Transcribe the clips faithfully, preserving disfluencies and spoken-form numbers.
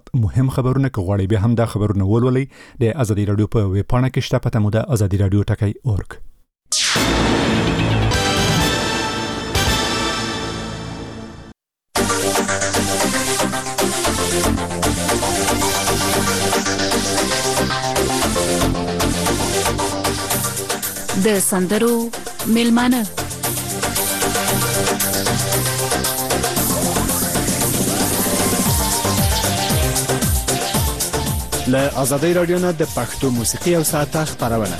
مهم خبرونه که غواړئ بیا هم دا خبرونه ولولئ د ازادي رادیو په ویب پاڼه کې شته، پته مو ده ازادي رادیو ټکی اورګ. د سندرو میلمانه له ازادي رادیو نه د پښتو موسیقي او ساعته خبرونه.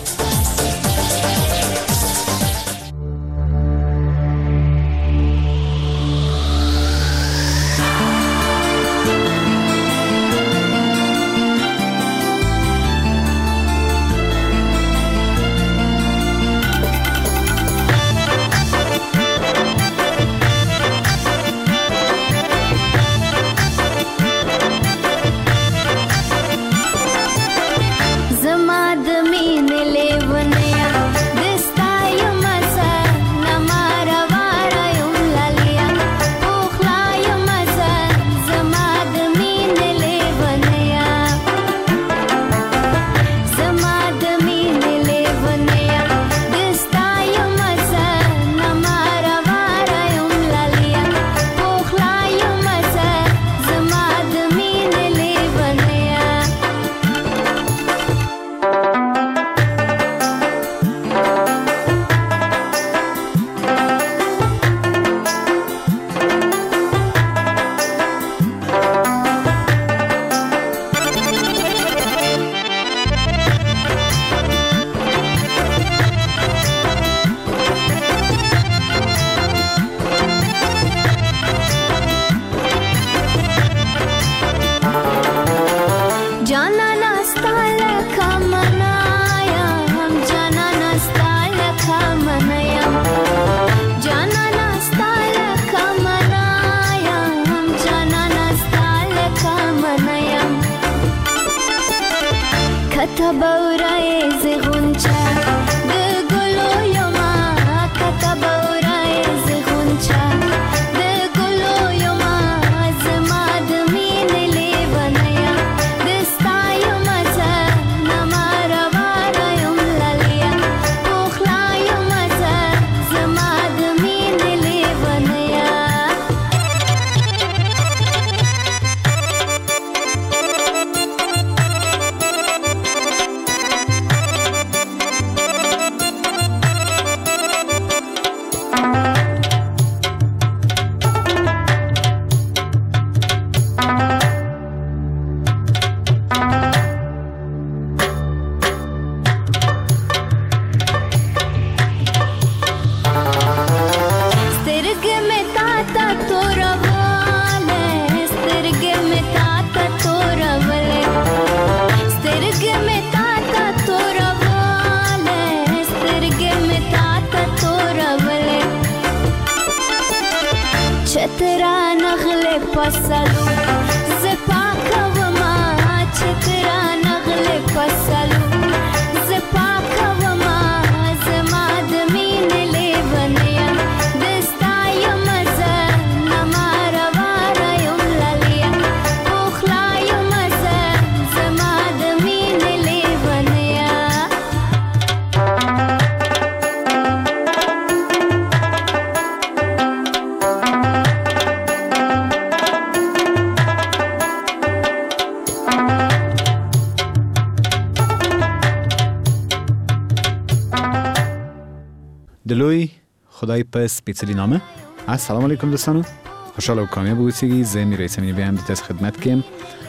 دلوی خدای په سپیڅلی نامه. السلام علیکم دوستانو، خوشحال او کامیاب اوسئ. زه میرایس امینی بهم د تاسو خدمت کوم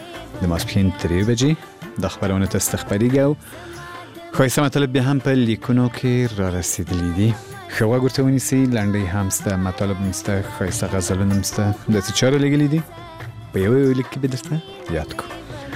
د ماسپښین درې بجې د خبرونه تاسو خبرېږي او خاصه مطلب به هم په لیکونو کې را رسیدلې دي. خو ورته ونیسئ، لنډۍ هم سته، مطالب هم سته، خاصه غزلونه هم سته. د څه چاره لګلې دي په یو لیک کې به درته یاد کو.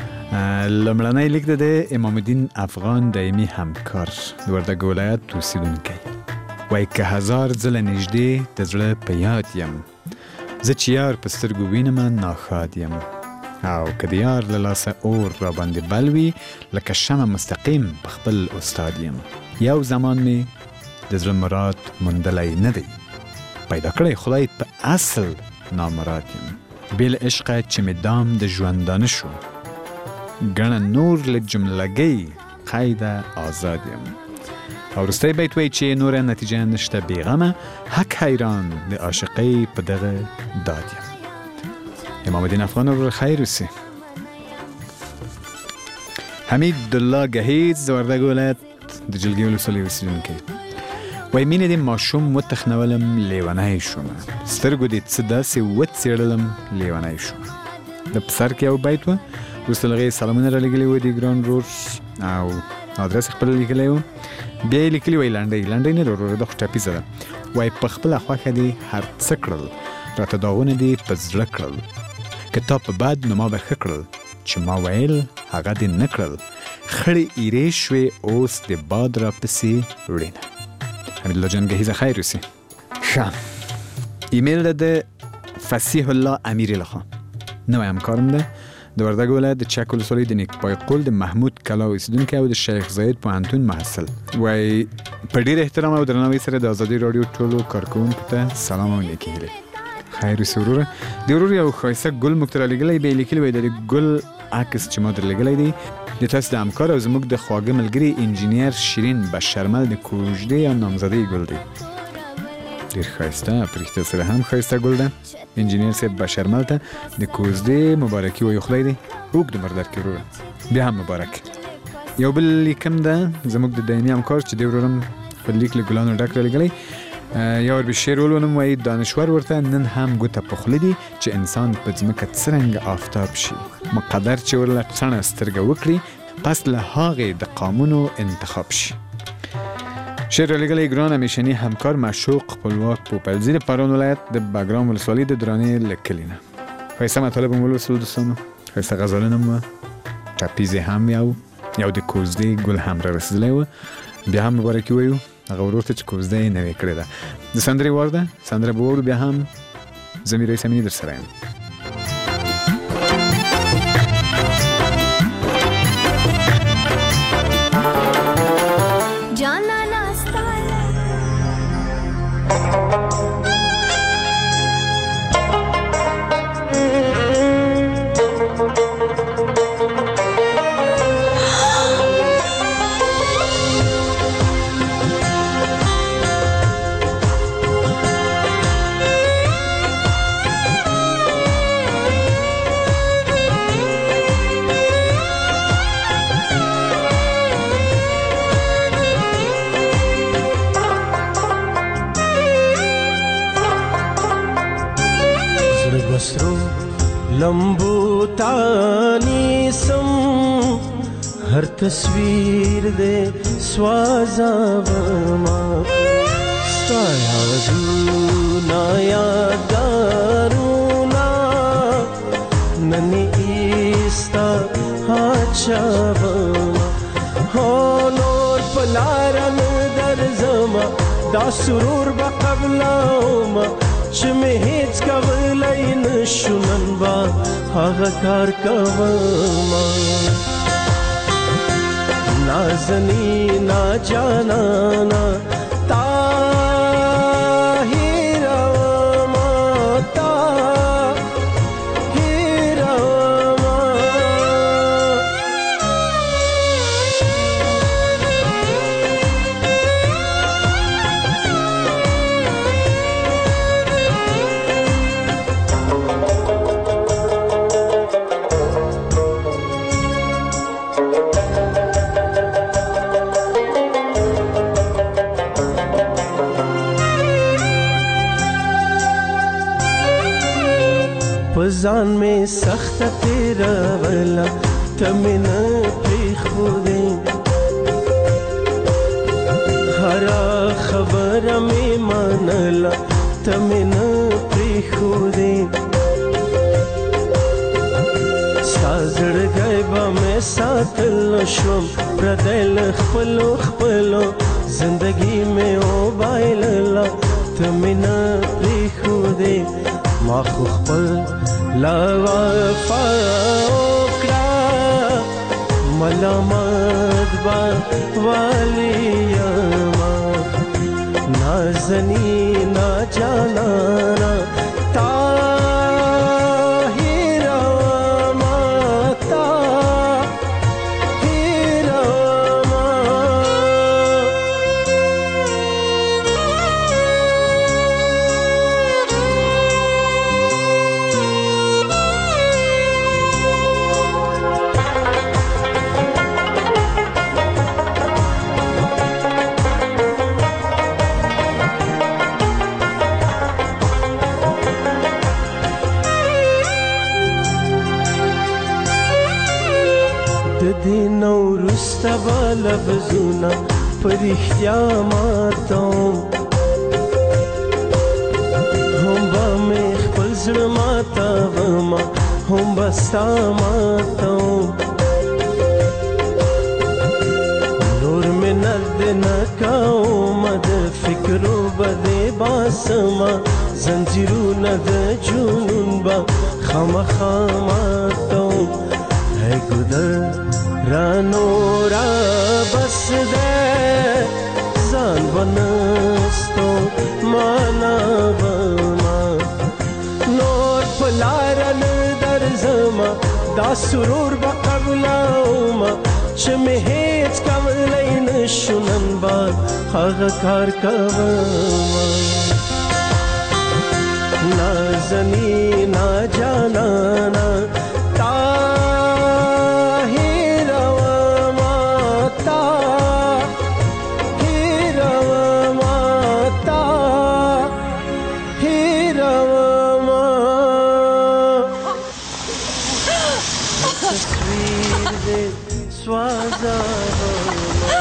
لمړنی لیک د امام الدین افغان دایمي همکار د وردګ ولایت اوسیدونکی وایي که هزار ځله نږدې د زړه په یاد یم، زه چې یار په سترګو وینم ناښاد یم، او که د یار له لاسه اور را باندې بل وي لکه شمع مستقیم په خپل استاد یم. یو زمان می د زړه مراد موندلی نه دی، پیدا کړی خدای په اصل نامراد یم. بیل عشق چې می دام د ژوندانه شو ګڼه نور له جملګۍ قیده آزاد یم. او رستی بیت وی چې نور نتیجه نشته بیغمه حق حیران د عاشقی په دغه داد یم. امام الدین افغان رو خیر وسی. حمید الله گهیز وردګ ولایت د جلگی ولسوالی اوسیدونکی وای مینې د ماشوم وتخنولم لیونی شوم سترګو دې څه داسې وڅېړلم لیونی شوم. د په سر کې یو بیت و وروسته له هغې سلامونه رالېږلي وو د ګران ورور او ادرس خپل لیکلی و. بیا یې لیکلي وای لنډۍ لنډۍ نه ده وروره دا خو ټپیزه ده. وای په خپله خوښه دې هر څه کړل راته داغونه دې په زړه کړل که تا په بد نو ما به ښه کړل چې ما ویل هغه دې نه کړل خړې ایرې شوې اوس د باد را پسې وړینه. حمیدالله جان گهیزه خیر اوسي. ښه ایمیل ده د فصیح الله امیری لخوا نوی همکارم ده د وردګ ولایت د چک ولسوالۍ د نیکپای قول د محمود کلا اوسیدونکی او د شیخ زاید پوهنتون محصل. وای په ډېر احترام او درناوي سره د ازادي راډیو ټولو کارکوونکو ته سلام او نیکې هیلې. خیر اوسې وروره. د ورور یو ښایسته ګل موږ ته رالیږلی بیا یې لیکلي وای د ګل عکس چې ما در لیږلی دی د تاسو د همکار او زموږ د خواږه ملګري انجینیر شیرین بشرمل د کوژدې یا نامزدې ګل دی. ډېر ښایسته په رښتیا سره هم ښایسته ګل ده. انجینیر صاحب بشرمل ته د کوژدې مبارکي وایو خدای دې اوږد عمر درکړي وروره بیا هم مبارک. یو بل لیکم ده زموږ د دایمي همکار چې دی ورورم خپل لیک له ګلانو ډک رالیږلی یا وربې شعر ولولم وایي دانشور ورته نن هم ګوته په خوله دي چې انسان په ځمکه څرنګه آفتاب شي مقدر چې ورله څڼه سترګه وکړي پس له هغې د قامونو انتخاب شي. شعر رالیږلی ګران همیشني همکار مشوق خپلواک پوپلزي د پارون ولایت د بګرام ولسوالۍ د درانې له کلي نه. ښایسته مطالب هم ولوستلو دوستانو ښایسته غزلونه هم وه ټپیزې هم یو یو د کوژدې ګل هم را رسېدلی وه بیا هم مبارکي وایو هغه ورور ته چې کوژده یې نوې کړې ده. د سندرې وار ده سندره به واورو بیا هم زه میرویس امیني در سره یم. लंबू तानी सम हर तस्वीर दे स्वाजावमा स्ताया दूना यादारूना ननी ईस्ता हाचावमा हो नोर पलारन दर जमा دا سرور با قبلاوما چې مې هیڅ کولی نشو نن به هغه کار کوما نازنینا جانانا تا هیروما تا هیروما پزان میں سخت تیرا ولا تمن پریخ خودی ہرا خبر میں مانلا تمن پریخ خودی سازړ غیبا میں ساتل شوم پردل خپلو خپلو زندگی میں او بایللا تمن پریخ خودی ما خو خپل لا وفا وکړه ملامت با واليما نازنینا جانانا تا دین وروسته به لفظونه په رښتیا ماتوم هم به مې خپل زړه ماتومه هم به ستا ماتوم نور مې نرد نه کومه د فکرو به دې باسمه زنځیرونه د جنون به خامخا ماتوم ای ګودر رانو را بس ده ځان ونستو مانا بما نور په لاره نه درځمه دا سرور به قبلومه چې مې هېڅ کولی نشو نن به هغه کار کومه نازنینا جانانا تا هیروما تا هیروما تا هیروما تصویر دې سوازاوما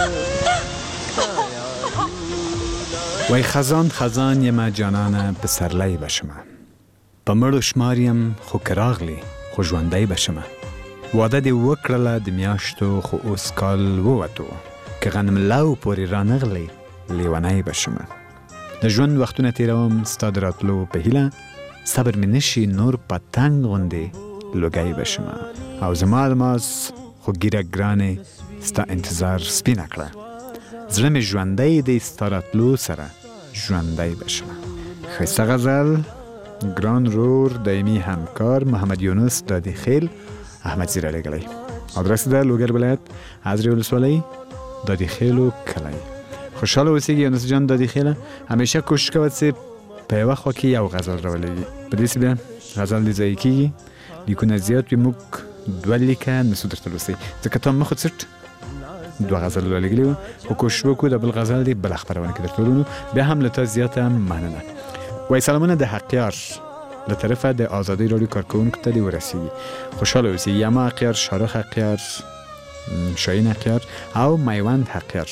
وای خزان خزان یم جانانه پسرلی بشمه په مړو شماریم خو که راغلی خو ژوندی بشمه واده دې وکړله د میاشتو خو اوس کال ووتو که غنم لو پورې رانغلی لیونی بشمه د ژوند وختونه تیروم ستا د راتلو په هیله صبر مې نشي نور پتنګ غوندې لوګی بشمه او زما الماس خو ګیره ګرانې ستا انتظار سپینه کړه زړه مې ژوندی دی ستا راتلو سره ژوندی بشمه ښایسته غزل ګران رور دایمي همکار محمد یونس دادی خیل احمد زیره لګلی آدرس ده لوګر ولایت حضرې ولسوالۍ دادی خیلو کلی خوشحاله اوسیږي یونس جان دادی خیله همیشه کوشش کوه چې په یوه خوا کې یو غزل راولېږي په دې بیا غزل دې ضایع کېږي لیکونه زیات وي موږ دوه لیکه نسو درته لوستی ځکه تا مخ څټ دوه غزل راولېږلي وو خو کوشش وکړو د بل غزل دې بله خپرونه کې درته ولولو بیا هم له تا زیاته مننه وای سلامونه د حقیار له طرفه د آزادی رادیو کارکوونکو ته دې ورسیږي خوشحاله اوسئ یما حقیار شارخ حقیار شاهین حقیار او میوند حقیار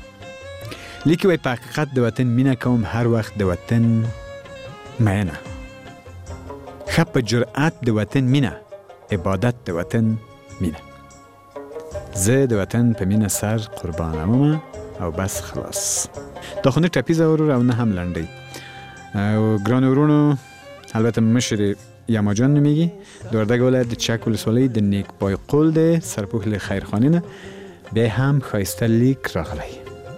لیکي وای په حقیقت د وطن مینه کوم هر وخت د وطن مینه ښه په جرأت د وطن مینه عبادت د وطن مینه زه د وطن په مینه سر قربانومه او بس خلاص دا خو نه ټپیزه ورور او نه هم لنډی او ګران ورونو البته مشر یما جان نمیگی د وردګ ولایت د چک ولسوالۍ د نیک پای قول د سرپوښ له خیرخانې نه بیا هم ښایسته لیک راغلی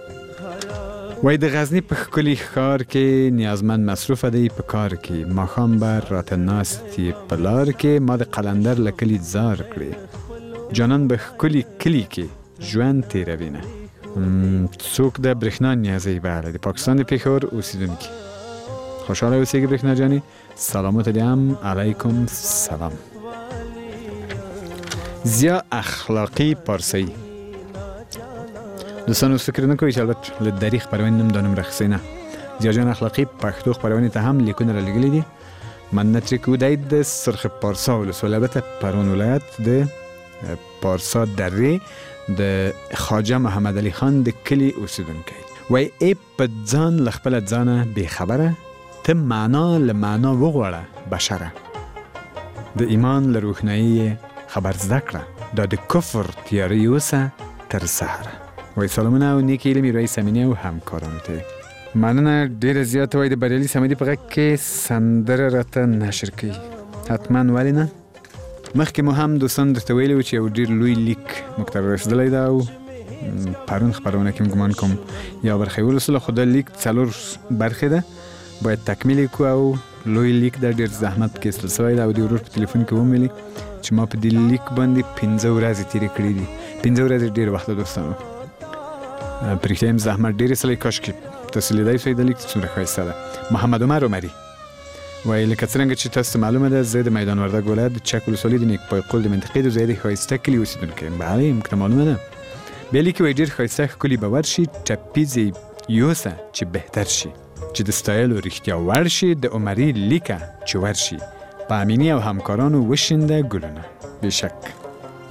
وای د غزني په ښکلي ښار کې نیازمند مصروفه دی په کار کې ماښام به راته ناستې په لار کې ما د قلندر له کلي ځار کړې جانان به ښکلي کلي کې ژوند تېروینه څوک د برېښنا نیازی بله د پاکستان د پېښور اوسېدونکي خوشحاله اوسیږي برېښنا جانې سلامات دیم علیکم سلام زیا اخلاقی پارسی دوستان اوس فکر نه کوئ چې البته له دري خپرونې نوم دا نوم راخیستی نه زیا جان اخلاقی پښتو خپرونې ته هم لیکونه رالیږلي دي مننه ترې کوو دی د سرخ پارسا ولسوالۍ البته پروان ولایت د پارسا درې د خواجه محمد علي خان د کلي اوسېدونکی وای ای په ځان له خپله ځانه بېخبره ته معنا له معنا وغواړه بشره د ایمان له روښنایي خبر زده کړه دا د کفر تیاره یوسه تر سهره وای سلامونه او نیکې هیلې میرویس امینی او همکارانو ته مننه ډېره زیاته وای د بریالي صمدي په غږ کې سندره راته نشر کوي حتما ولې نه مخکې مو هم دوستان درته ویلي و چې یو ډېر لوی لیک موږ ته رسېدلی ده او پرون خپرونه کې ګمان کوم یا برخه یې ولوستله خو دا لیک څلور برخې ده باید تکمیل یې کړو او لوی لیک ده ډېر زحمت پکې ایستل شوی ده او د ورور په تلیفون کې ومویلي چې ما په دې لیک باندې پنځه ورځې تېرې کړي دي پنځه ورځې ډېر وخت ده دوستانو په رښتیا هم زحمت ډېر ایستلی کاشکې تاسو لیدی شئ د لیک څومره ښایسته ده محمد عمر عمري وایي لکه څرنګه چې تاسو ته معلومه ده زه د میدان وردګ ولایت د چک ولسوالۍ د نیک پای قول د منطقې د ځای د ښایسته کلي اوسېدونکی یم بله موږ ته معلومه ده بیا لیکي وایي ډېر ښایسته ښکلي به ورشي ټپیزې یوسه چې بهتر شي چې د ستایلو رښتیا وړ شي د عمري لیکه چې ورشي په امیني او همکارانو وشینده ګلونه بېشک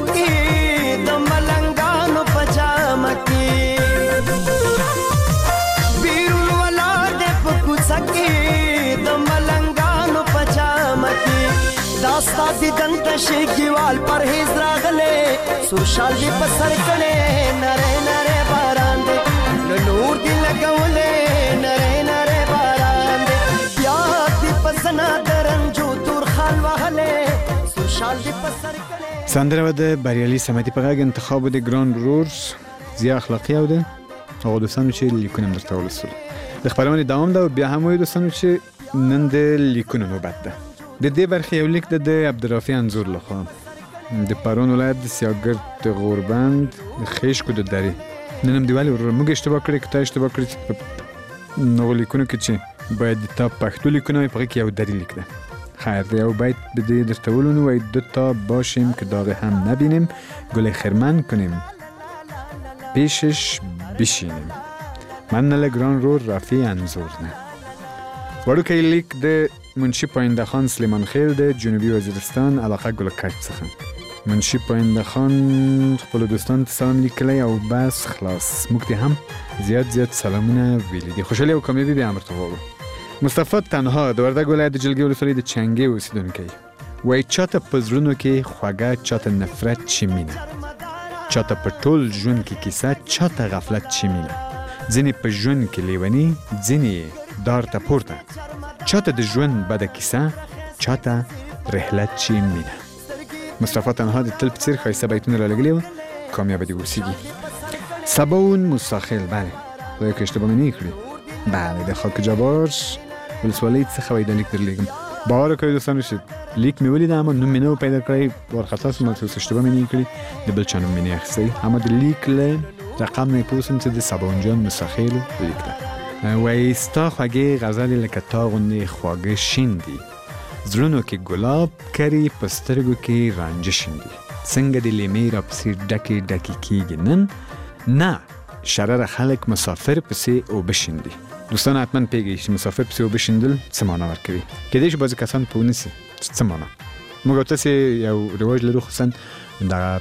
سکی د ملنګانو پجامه کې بیرون ولار دې په کوڅه کې د ملنګانو پجامه کې داستا دي دنت شګیوال پرهیز راغله سوشال دی په سر کړه نره نره باران دې نور دی لګولې نره نره باران دې بیا دې پسنا درنجو تور خال وهله سوشال دی په سر کړه سندره و د بریالي سمدي په غږ انتخاب د ګران رور زیات اخلاقی او ده او دوستانو چې لیکونه درته ولسول د خبرونه دوام ده بیا هم وي دوستانو چې نن د لیکونه نوبت ده د دې برخه یو لیک د عبدالرافی انزور لخوا د پارون ولایت د سیاګرد د غوربند د خیشکو د درې نن هم دیوالی موږ اشتباه کړی که تا اشتباه کړی نو لیکونه کې چې باید تا پښتو لیکونه په کې یو دری لیک ده خیر یو بیت بده درته ولونو و دو تا باشیم که داغ هم نبینیم گل خرمن کنیم پیشش بشینیم من نل گران رو رفی انزور نه وړو کې لیک د منشی پاینده خان سلیمان خیل د جنوبی وزیرستان علاقه گل کچ څخه منشی پاینده خان خپل دوستان ته سلام لیکلی او بس خلاص موږ ته هم زیات زیات سلامونه ویلي دي خوشحالي او کامیابي به امر ته وغواړو مصطفی تنها د وردګ ولایت د جلګې ولسوالۍ د چنګې اوسیدونکی وایي چاته په زړونو کې خوږه چاته نفرت چې مینه چاته په ټول ژوند کې کیسه چاته غفلت چې مینه ځینې په ژوند کې لیوني ځینې دار ته پورته چاته د ژوند بده کیسه چاته رحلت چې مینه مصطفی تنها د تل په څېر ښایسته بیتونه رالګلي وه کامیابه دې اوسیږي سباون مستاخیل بله خدای که اشتباه مې نه کړي بله د خاک جبار ولسوالۍ څخه وایي دا لیک درلیږم باور کوئ دوستانو چې لیک مې ولیده اما نوم مې نه و پیدا کړی وارخطا شوم چې اوس اشتباه مې نه کړي د بل چا نوم مې نه اخیستی اما د لیک له رقم نه پوه شوم چې د سباون جان مستاخیل لیک ده وایي ستا خوږې غزلې لکه تا غوندې خواږه شین دي زړونو کې ګلاب کري په سترګو کې رانجه شیندي څنګه د لیمې راپسې ډکې ډکې کېږي نن نه شرره خلک مسافر پسې اوبه شیندي دوستان حتما پیږي چې مسافر پسې اوبه شیندل څه معنا ورکوي کېدای شي بعضې کسان پوه نه سي چې څه معنا موږ او تاسې یو رواج لرو خصوصا دغه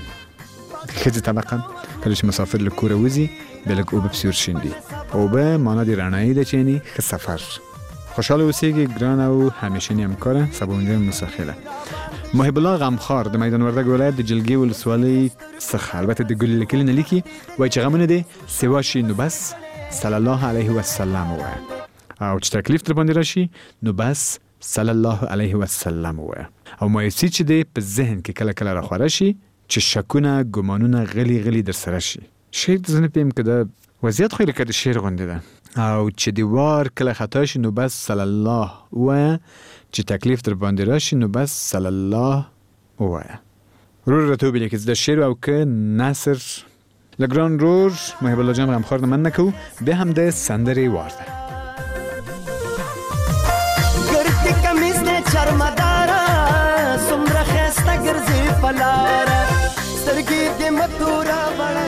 ښځې طبقه کله چې مسافر له کوره وځي بیا لږ اوبه پسې ورشیندي اوبه معنا د رڼایي ده چې یعنې ښه سفر خوشحاله اوسیږي ګران او همیشني همکاره سباونجان مستاخیله محب الله غمخوار د میدان وردګ ولایت د جلګې ولسوالۍ څخه البته د ګل لیکلي نه لیکي وایي چې غمونه دې سوا شي نو بس صلی الله علیه وسلم ووایه او چې تکلیف در باندې راشي نو بس صلی الله علیه وسلم ووایه او مایوسي چې دې په ذهن کې کله کله راخوره شي چې شکونه ګمانونه غلی غلی در سره شي شعر د زه نه پوهیم که دا وضعیت خو یې لکه د شعر غوندې ده او چې د وار کله خطا شي نو بس صلی الله ووایه چې تکلیف در باندې راشي نو بس صلی الله ووایه رور راته وبیلې که د شعر او که نثر له ګران رور محب الله جان غمخوار نه من نکوو بیا هم د سندرې وار ده ګردې کمیز دی چرمداره څومره ښایسته ګرځې په لاره سترګې دې متوره بړه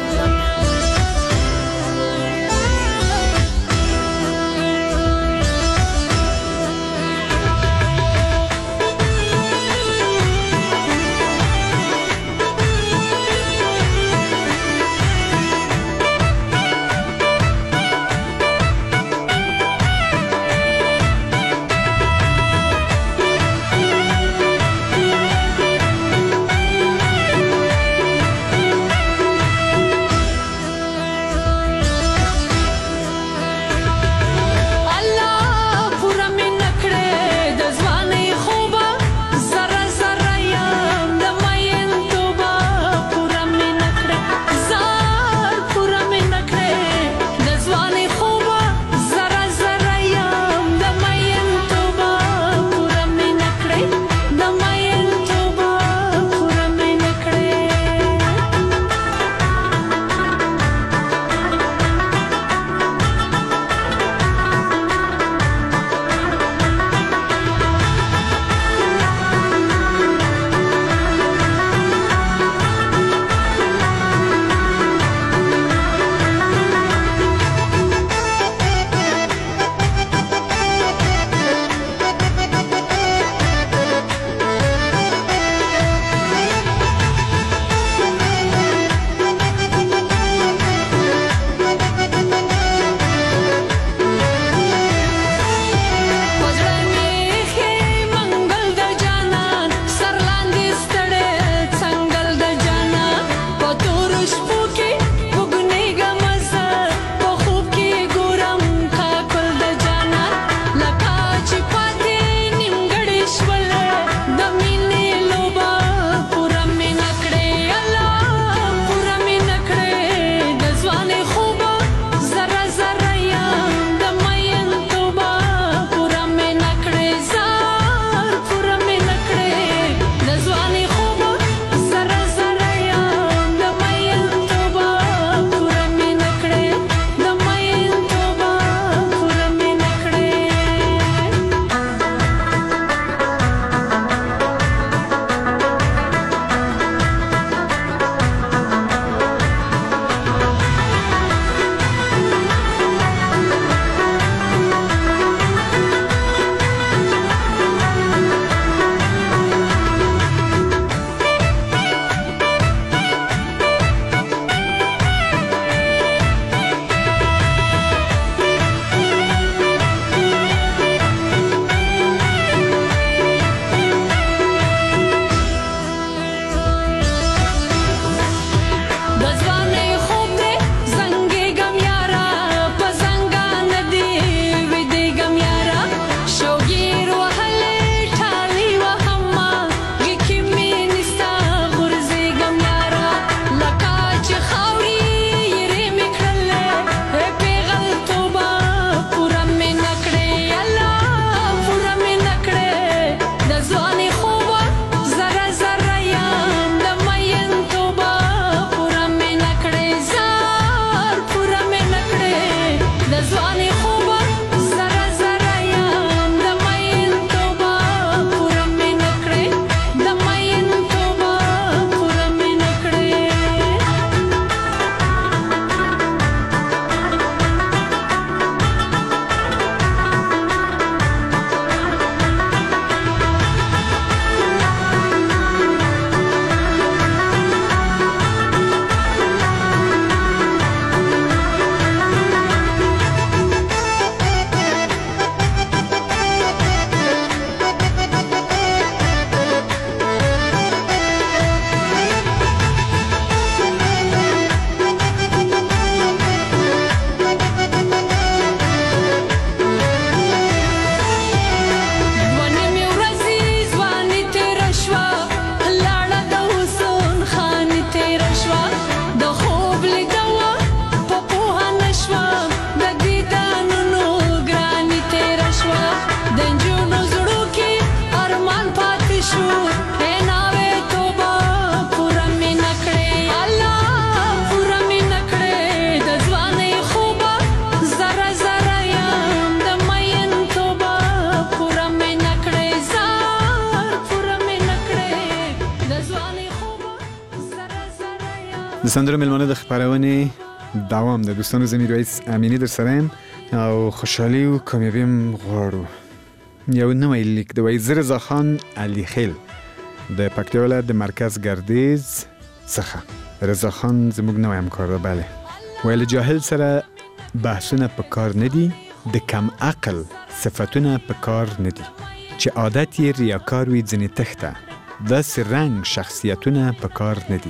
د سندرو ملمانه د خبرونه دوام د دوستانو زمیر رئیس امینی در سره او خوشحالی و کامیابیم غواړو. یو نوی لیک د وزیر رضا خان علی خیل د پکتیا ولایت د مرکز گردیز څخه. رضا خان زموږ نوی همکار ده. بله ویل جاهل سره بحثونه په کار ندی، د کم عقل صفتونه په کار ندی، چې عادت یې ریاکار وي ځنې تخته، داسې رنگ شخصیتونه په کار ندی،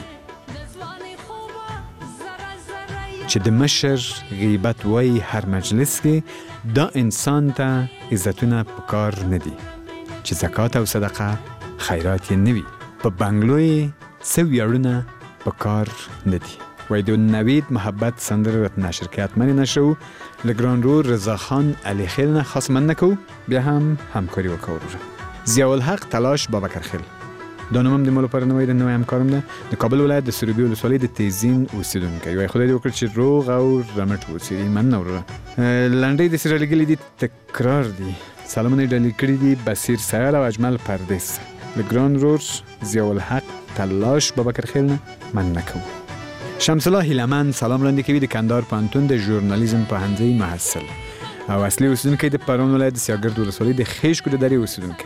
چې د مشر غیبت وای هر مجلس کې، دا انسان ته عزتونه په کار ندی، چې زکات او صدقه خیرات یې نوي، په بنگلوی سو یارونه په کار ندی. وای د نوید محبت سندر رت نشر که حتما نشو لگران رو رضا خان علی خیل نه خاص من نکو بیا هم همکاری وکړو. ضیاء الحق تلاش بابکر خیل دانومم د مولو پر نوې د نوې همکارم ده د کابل ولایت د سروبي ولسوالۍ د تیزین اوسیدونکی. وای خدای دې وکړي چې روغ او رمټ اوسې. من نو لنډۍ د سره لګلې دي تکرار دي. سلامونه ډالې کړې دي بصیر سیال او اجمل پردیس. لگران رو ضیاء الحق تلاش بابکر خیل نه من نکو. شمس الله هیلمن سلام وړاندې کوي د کندهار پوهنتون د ژورنالیزم پوهنځي محصل او اصلي اوسیدونکی د پرون ولایت د سیاګرد ولسوالۍ د خیشکو د درې اوسیدونکی.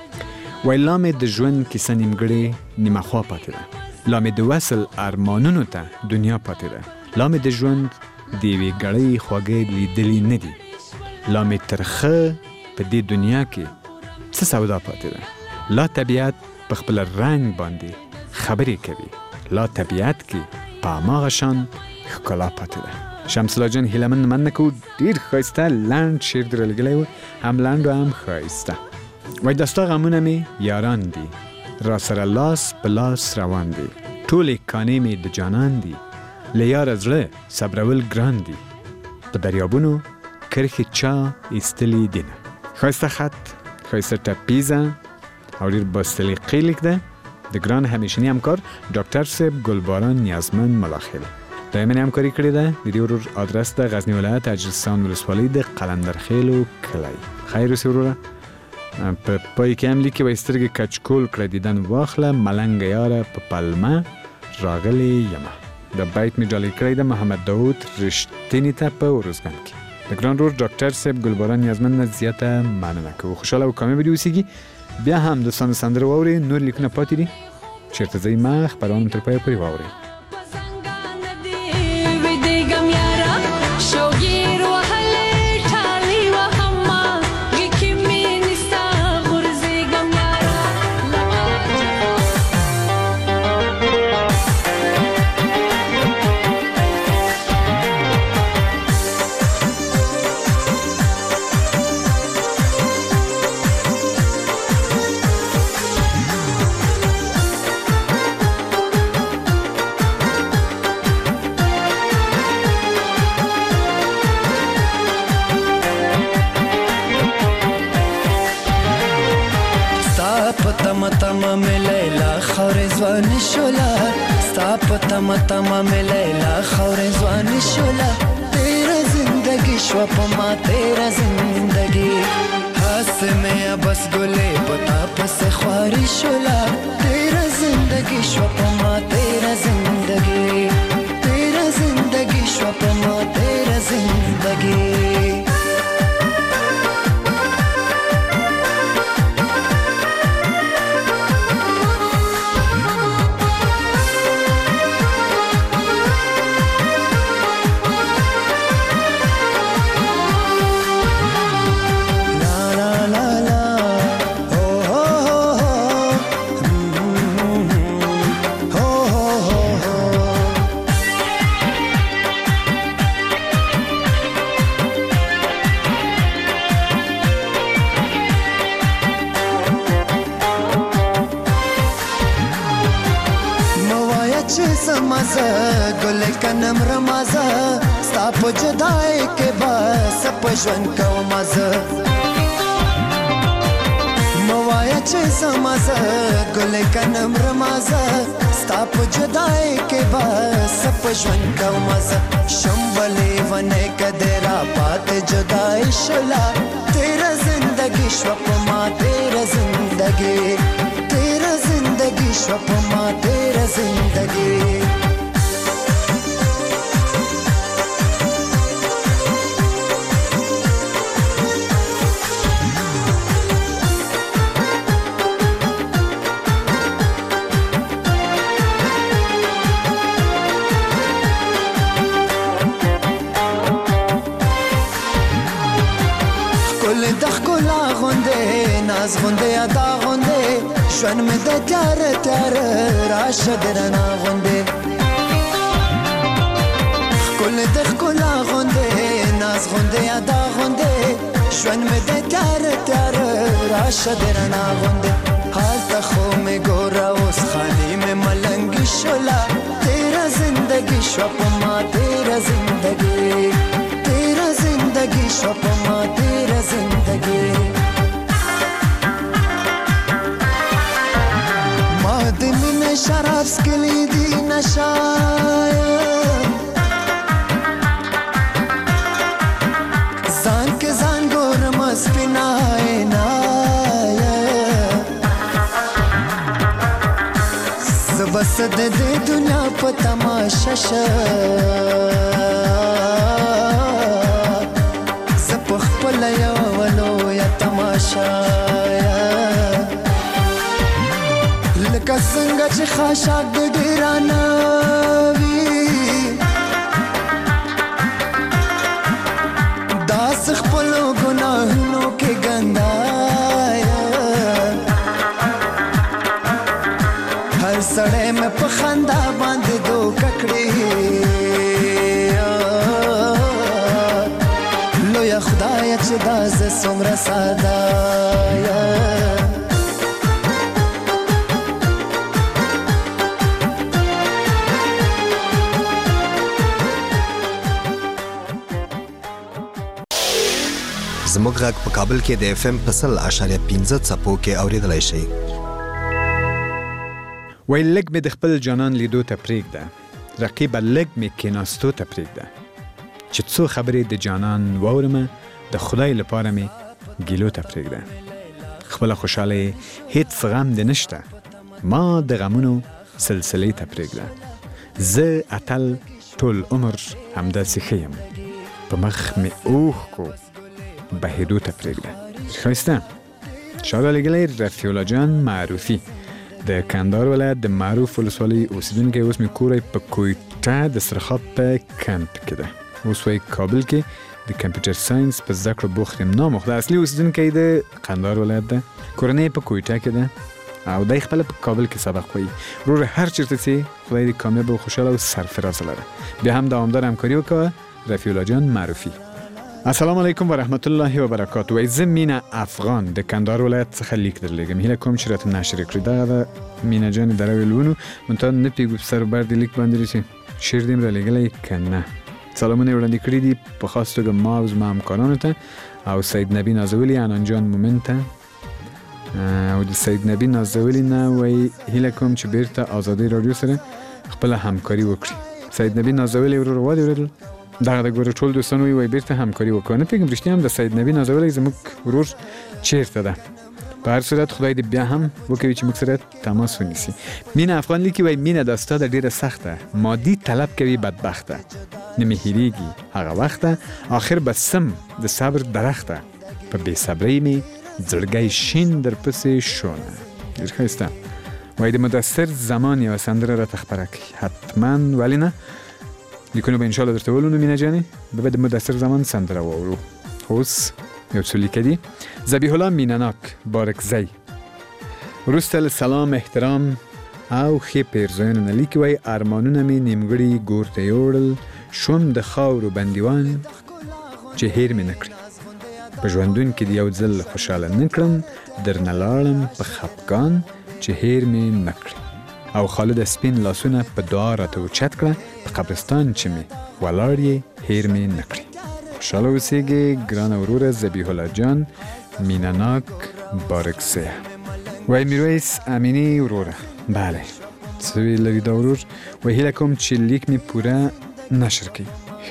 وای لامې د ژوند کیسه نیمګړې نیمه خوا پاتې ده، لامې د وصل ارمانونو ته دنیا پاتې ده، لامې د ژوند د یوې ګړۍ خواږه لیدلې نه دي، لامې ترخه په دې دنیا کې څه سودا پاتې ده، لا طبیعت په خپل رنگ باندې خبرې کوي، لا طبیعت کې په هماغه شان ښکلا پاتې ده. شمس الله جان هیلمن من نکو ډېر ښایسته لنډ شعر در لګلی و، هم لنډ و هم ښایسته. وای دستا غمونه می یاران دی، را سره لاس په لاس روان دی، ټولې کانې می د جانان دی، له یاره زړه صبرول ګران دی، په دریابونو کرښې چا ایستلي دینه. ښایسته خط، ښایسته ټپیزه او ډېر باسلیقې لیک ده د ګران همیشني همکار ډاکټر صاحب ګلباران نیازمن ملاخیل. دا یې منې همکاري کړې ده د دې ورور ادرس د غزني ولایت اجرستان ولسوالۍ د قلندرخیلو کلی. خیر اوسې وروره. په پای کې هم لیکي وایي سترګې کچکول کړه دیدن واخله ملنګه یاره په پلمه راغلی یمه. دا بیت مې ډالۍ کړی ده محمد داود رښتیني ته په اروزګان کې. د ګران ورور ډاکټر صاحب ګلباران نیازمن نه زیاته مننه کوو. خوشحاله او کامیابه دې اوسیږي. بیا هم دوستان سندره واورئ، نور لیکونه پاتې دي چېرته ځئ مه خپرونه تر پایه پورې واورئ. تم تم میں لیلا خور زوان شولا تیرا زندگی شو پما تیرا زندگی ہاس میں بس گلے پتا پس خواری شولا تیرا زندگی شو پما تیرا زندگی تیرا زندگی شو پما تیرا زندگی. گل کنم رمازه ستا په جدای کې بس په ژوند کو مزه موایا چې سمازه گل کنم رمازه ستا په جدای کې بس په ژوند کو مزه شمبلې ونه کدرا پات جدای شلا تیرا زندگی شو په ما تیرا زندگی تیرا زندگی شو په ما تیرا زندگی. ناز غونډه ادا غونډه ژوند مې د تیار تیار راشه درنا غونډه کول د ښکلا غونډه ناز غونډه ادا غونډه ژوند مې د تیار تیار راشه درنا غونډه حالت خو مې ګوره اوس خالي مې ملنګ شولا تیرا زندگی شو پما تیرا زندگی تیرا زندگی شو پما تیرا زندگی ما د مینې شراب سکلی دی نشای ځان کې ځان ګورم سپینای نای بس د دې دنیا په تماشا شه زه په خپل یو لویه تماشا لکه څنګه چې خاشاک د ډیرانه وي داس خپلو ګناهونو کې ګندایا هر سړی مې په خندا باندې دوکه کړي لویه خدایه چې دا زه څومره ساده زموږ غږ په کابل کې د اف ام په سل اشاریه پنځه څپو کې اورېدلی شئ. وای لږ مې د خپل جانان لیدو ته پرېږده، رقیبه لږ مې کېناستو ته پرېږده، چې څو خبرې د جانان واورمه د خدای لپاره مې ګیلو ته پرېږده. خپله خوشحاله هیڅ غم دې نشته، ما د غمونو سلسلې ته پرېږده. زه اتل ټول عمر همداسې ښه یم، په مخ مې اوښکو بهېدو ته پرېږده. ښایسته شاعر لګلی رفیع الله جان معروفي د کندهار ولایت د معروف ولسوالۍ اوسیدونکی، اوس مې کوری په کویټه د سرخاب په کمپ کې ده. اوس وایي کابل کې د کمپیوټر ساینس په زده کړو بوخت یم. نامخ د اصلي اوسیدونکی د کندهار ولایت ده، کورنۍ په کویټه کې ده او دی خپله په کابل کې سبق وایي. ورور هر چېرته څې خدای دې کامیاب او خوشحاله او سرفراز لره. بیا هم دوامدار همکاري وکړه. رفیع الله جان معروفي. السلام علیکم و رحمت الله و برکاته. وای زه مینه افغان د کندهار ولایت څخه لیک درلېږم. هیله کوم چې راته نشر کړي. دغه د مینه جانې د راویلونو منتها نه پوهېږو په سر بر د لیک باندې چې شعر دې م رالیږلی که نه. سلامونه یې وړاندې کړي دي په خاص توګه ما او زما همکارانو ته او سید نبی نازولي، انان جان مومن ته او د سید نبی نازولي نه وایي هیله کوم چې بیرته ازادۍ راډیو سره خپله همکاري وکړي. سید نبی نازولي ورور ودې اورېدل دغه د ګوره ټول دوستانو وایي وایي بیرته همکاري وکړه. نه پوهېږم رښتیا هم د سید نبی نازولی زموږ ورور چېرته ده. په هر صورت خدای دې بیا هم وکوي چې موږ سره تماس ونیسي. مینه افغان لیکي وایي مینه دا ستا ده ډېره سخته، مادي طلب کوي بدبخته، نه مې هېرېږي هغه وخته، آخر به سم د صبر درخته، په بې صبرۍ مې زړګی شین در پسې شونه. ډېر ښایسته. وایي د مدثر زمان یوه سندره راته خپره کړي حتما، ولې نه لیکونو به انشاءالله درته ولونو مینه جانې. به د مدثر زمان سندره واورو. اوس یو څو لیکه دي. ذبیح الله مینه‌ناک بارکزی وروسته له سلام احترام او ښې پیرزویانو نه لیکي وایي ارمانونه مې نیمګړي ګور ته یوړل، شوم د خاورو بندیوان چې هیر مې نه کړي، په ژوندون کې د یو ځل خوشحاله نه کړم، درنه لاړم په خفګان چې هیر مې نه کړي، او خالد سپین لاسونه په دعا راته اوچت کړه، په قبرستان چې مې ولاړ یې هیر مې نه کړي. خوشحاله اوسېږې ګرانه وروره ذبیح الله جان مینه‌ناک بارکزی. وایي میرویس امینی وروره. بله څه لري دا ورور. وایي هیله کوم چې لیک مې پوره نشر کړي.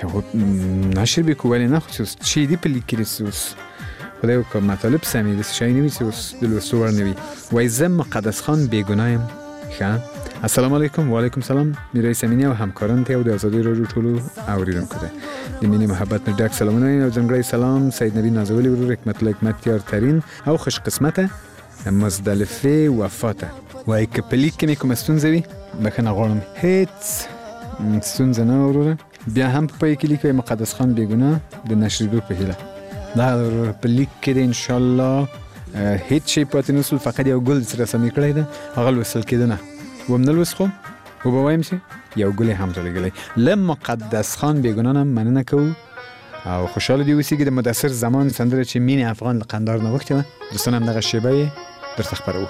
نشر به کو ولې نه، خو اوس چې دي په لیک کې اوس خدای وکړه مطالب سمې داسې شی نه وي چې اوس د لوستو وړ نه وي. وایي زه مقدس خان بېګناه یم. ښه السلام علیکم. وعلیکم سلام میرویس امینی او همکارانو ته او د ازادۍ راډیو ټولو اورېدونکو ته د مینې محبت نه ډک سلامونه او ځانګړی سلام سید نبی نازولي ورور، حکمت الله حکمتیار ترین او خوش قسمته مزدلفه وفاته. وایي که په لیک کې مې کومه ستونزه وي بښنه غواړم. هېڅ ستونزه نه وروره. بیا هم په پای کې لیک وایي مقدس خان بېګناه د نشرېدو په هیله. دا په لیک کې د انشاءالله هیڅ شي پاتې نسول، فقط یو ګل سره سمې کړی ده، هغه لوستل کېده نه وم نه لوست، خو وبوایم چې یو ګل هم راغلی. له مقدس خان بیگانان هم مننه کوو او خوشحال دی اوسېږي. د مدثر زمان سندره چې مینې افغان له قندهار نه وغوښتې وه، دوستان هم دغه شیبه یې درته خپروو.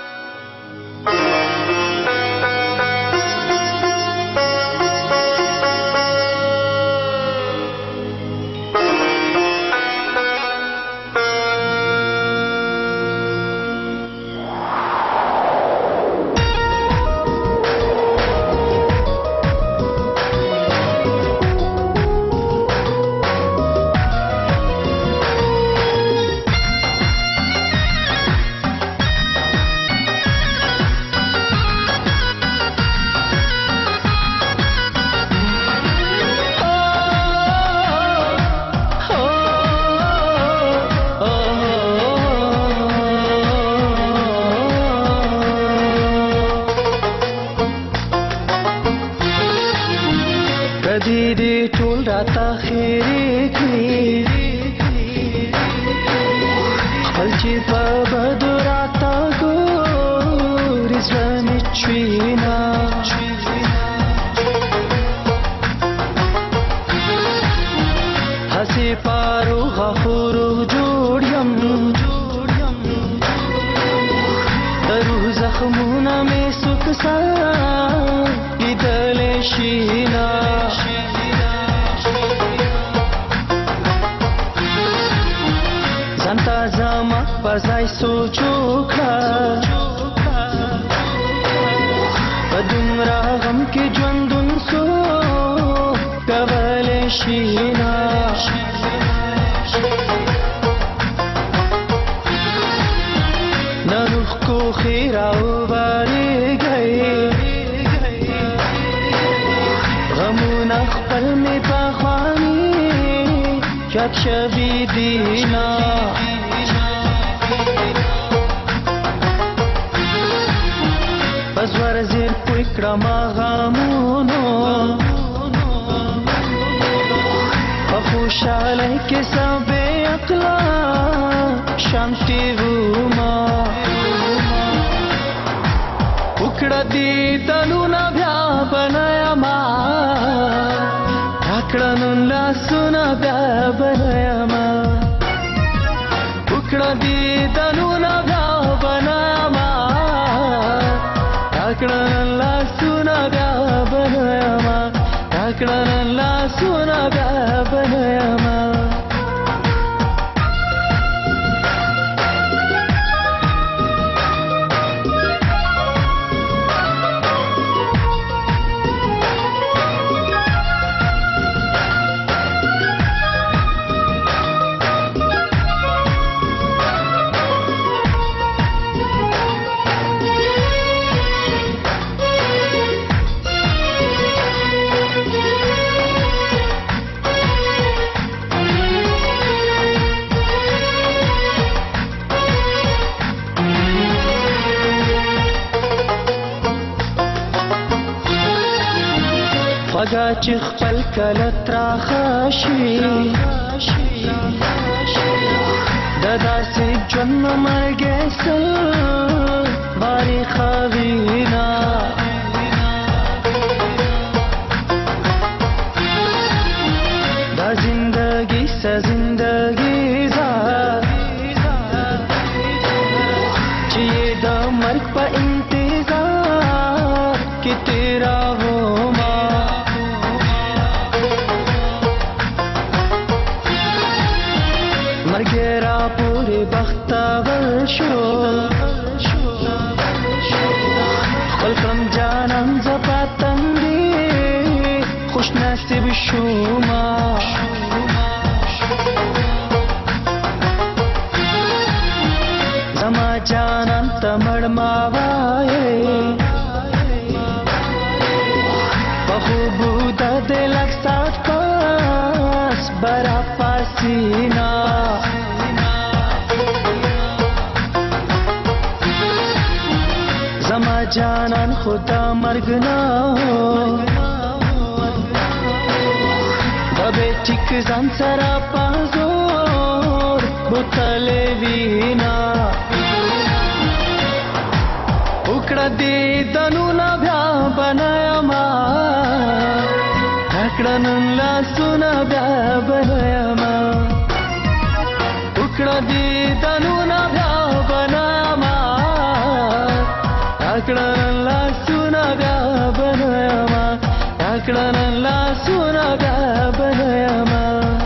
چې خپل کله تراخشي د داسې ژوند مرګې سل باري خوینا دا زندگی سه زندگی زار چې د مرګ په انتظار کې تیرا هو مرګرا پورې بختور شو خپل کم جانم زپاتندې خوش نصیب شوما زما جانم تمړ ما وای په خوب د دل اکسات پاس برا پاسینا زما جانان خدا مرگ نہ ہو دبے ٹک زن سرا پازور بوتلې وینا وکړه دې دنونه بیا بنایما کړه نن لاسونه بیا بنایما وکړه دې دنونه بیا بنایما کړه نن لاسونه بیا بنایما کړه نن لاسونه بیا بنایما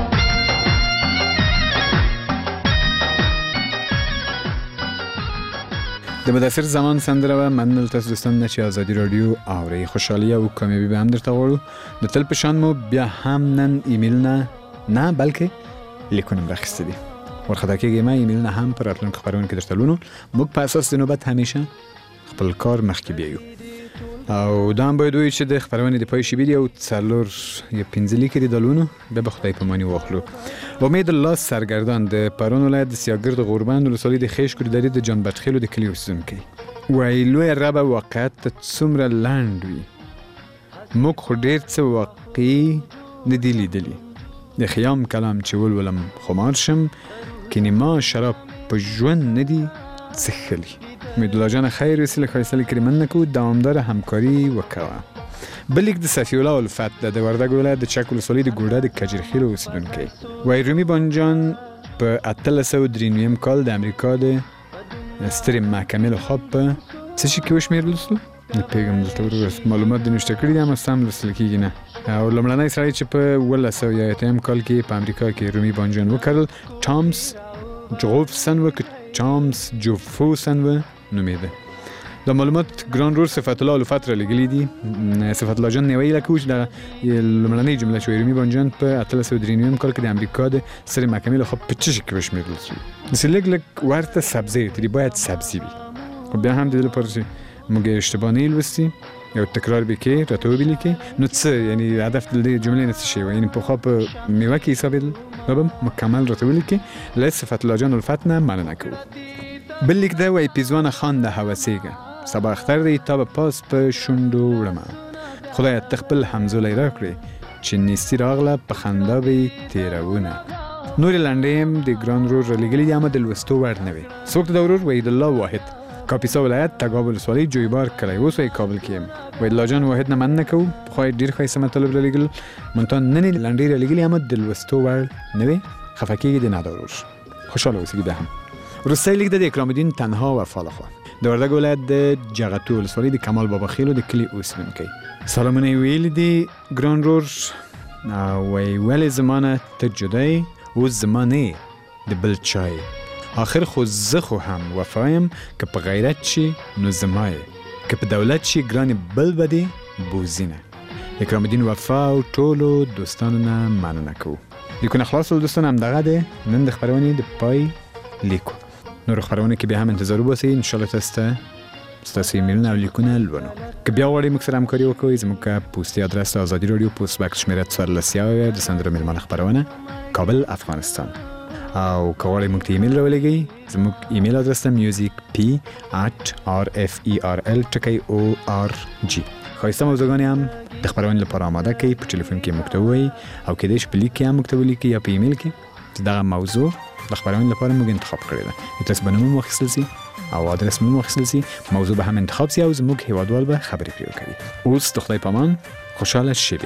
د مدثر زمان سندره و مننه تاسو دوستان چې ازادي رادیو اوري خوشحالي او کامیابی به هم درته غواړو د تل په شان مو بیا هم نن ایمیل نه نه بلکې لیکونه راخسته دي ورخه کېږي ما ایمیل نه هم پر راتلونکو خبرونه کې درته لونو موږ په اساس د نوبت همیشه خپل کار مخکې بیایو او دا هم باید وایي چې د خبرونه د پای شي بي او څلور یا پنځه لیکې د دلونو به خدای په مانی واخلو امید الله سرگردان د پرون ولایت د سیاګرد غوربند ولسوالۍ د خیش کوردلې د جان بټخیلو د کلی اوسیدونکی وایي لوی ربه واقعیت څومره لاند وي موږ خو ډېر څه واقعي نه دي لیدلي د خیام کلام چې ولولم خمار شم کني ما شراب په ژوند نه دي څښلي امید الله جان خیر وسیله ښایسته لیکلي مننه کوو دوامداره همکاري وکوه بل لیک د صفی الله الفت د وردګ ولایت د چک ولسوالۍ د ګوډه د کجرخیلو اوسیدونکی وایي رومي بانجان په اتلس سوه درې نویم کال د امریکا د سترې محکمې لخوا په څه شي کې وشمېرل شو نه پوهېږم دلته ورس معلومات دې نشته کړي دي اما سم لوستل کېږي نه او لومړنی سړی چې په اوولس سوه یا اتم کال کې په امریکا کې رومي بانجان وکرل ټامس جوفسن و که چامس جوفوسن و نومیده دا معلومات ګران رور صفت الله الفت را لګلي دي صفت الله جان نیوي لکه چې دا لمړنۍ جمله شوې رومي بانجان په اتلس سوه درې نویم کال کې د امریکا د سترې محکمې لخوا په څه شي کې وشمېرل شوي داسې لږ لږ ورته سبزۍ ورته باید سبزي وي خو بیا هم د دې لپاره چې موږ اشتباه نه لوستي یو تکرار به کې راته ولیکې نو څه یعنی هدف د دې جملې نه څه شی و یعنی پخوا په میوه کې حسابېدل نو به مکمل راته ولیکې له صفت الله جان الفت نه مننه کوو بل لیک دی وایي پیزوان خان د هوسېږه سبا اختر دی تا به پاس په شونډو وړمه خدایه ته خپل همزولی راکړې چې نیستي راغله په خندا به یې تېروونه نورې لنډۍ هم د ګران رور رالیږلي دي اما د لوستو وړ نه وي څوک د ورور وحید الله واحد کاپیسا ولایت تګاب ولسوالۍ جویبار کلی اوس وایي کابل کې یم وحید الله جان واحد نه مننه کوو پخوا یې ډېر ښایسته مطلب رالیږل منتها نن یې لنډۍ رالیږلي اما د لوستو وړ نه وي خفه کېږي د نه د ورور خوشحاله اوسېږي بیا هم وروستی لیک د اکرام الدین تنها وفا لخوا د وردګ ولایت د جغتو ولسوالۍ د کمال بابا خیلو د کلي اوسیدونکی سلامونه یې ویلي دي ګران رور وایي ولې زما نه ته جدای اوس زما نه د بل چای آخر خو زه خو هم وفا یم که په غیرت شي نو زما یې که په دولت شي ګرانې بل به دې بوزینه اکرام الدین وفا او ټولو دوستانو نه مننه کوو لیکونه خلاص ول دوستان همدغه دی نن د خپرونې د پای لیکو نور خبرونه کې به هم انتظار وباسئ ان شاء الله تاسو ته ستاسو ایمیلونه او لیکونه لولو که بیا غواړئ موږ سره همکاري وکړئ زموږ پوسټي ادرس ازادي رادیو پوسټ باکس شمیره څوارلس یو د سندرو میلمانه خبرونه کابل افغانستان او که غواړئ موږ ته ایمیل راولېږئ زموږ ایمیل ادرس ته میوزیک پی ات آر اف ای آر ال ټکی او آر جی ښایسته موضوعګانې هم د خبرونې لپاره آماده کړئ په ټلیفون کې موږ ته ووایئ او کېدای شي په لیک کې هم موږ ته ولیکئ یا په ایمیل کې چې دغه موضوع د خبرونې لپاره موږ انتخاب کړی ده تاسو به نوم واخیستل سي او ادرس مو واخیستل سي موضوع به هم انتخاب سي او زموږ هیوادوال به خبرې پرې وکړي اوس د خدای په امان خوشاله شئ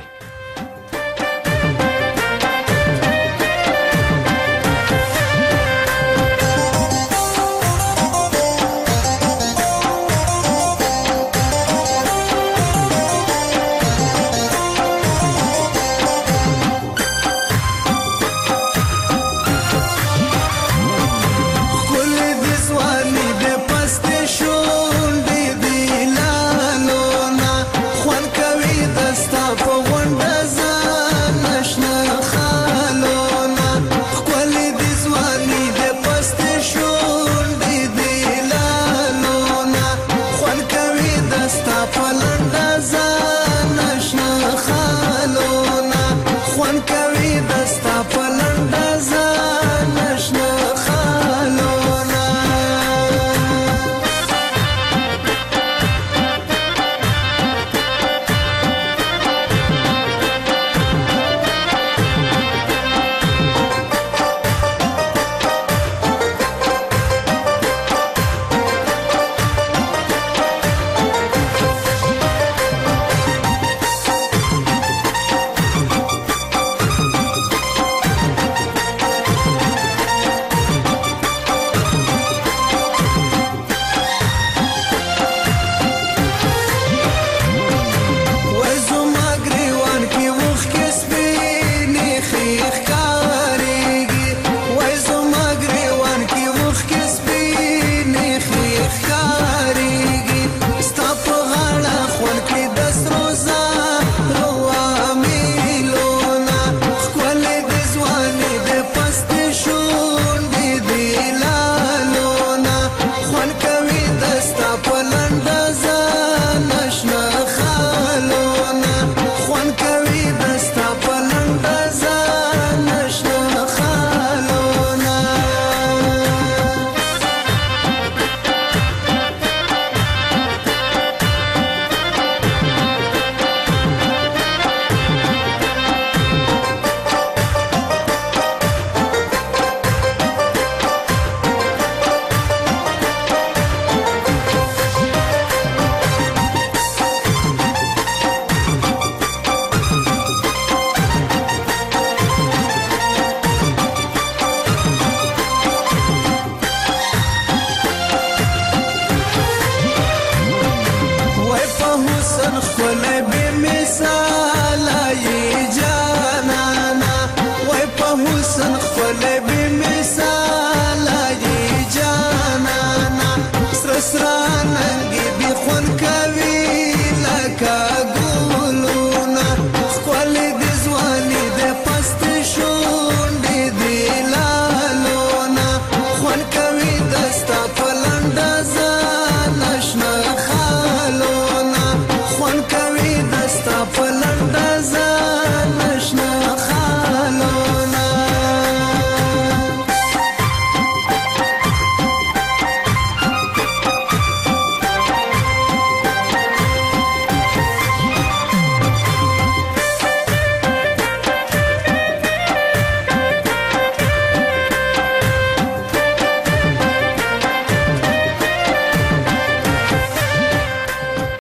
Wonder وطن خپل به مثال